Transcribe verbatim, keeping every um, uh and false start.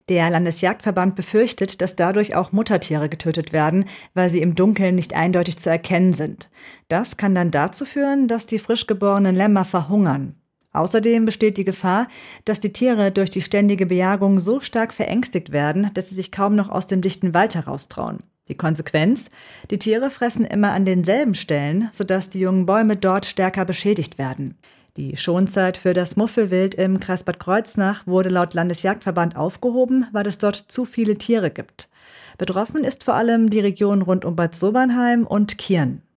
Der Landesjagdverband befürchtet, dass dadurch auch Muttertiere getötet werden, weil sie im Dunkeln nicht eindeutig zu erkennen sind. Das kann dann dazu führen, dass die frisch geborenen Lämmer verhungern. Außerdem besteht die Gefahr, dass die Tiere durch die ständige Bejagung so stark verängstigt werden, dass sie sich kaum noch aus dem dichten Wald heraustrauen. Die Konsequenz? Die Tiere fressen immer an denselben Stellen, sodass die jungen Bäume dort stärker beschädigt werden. Die Schonzeit für das Muffelwild im Kreis Bad Kreuznach wurde laut Landesjagdverband aufgehoben, weil es dort zu viele Tiere gibt. Betroffen ist vor allem die Region rund um Bad Sobernheim und Kirn.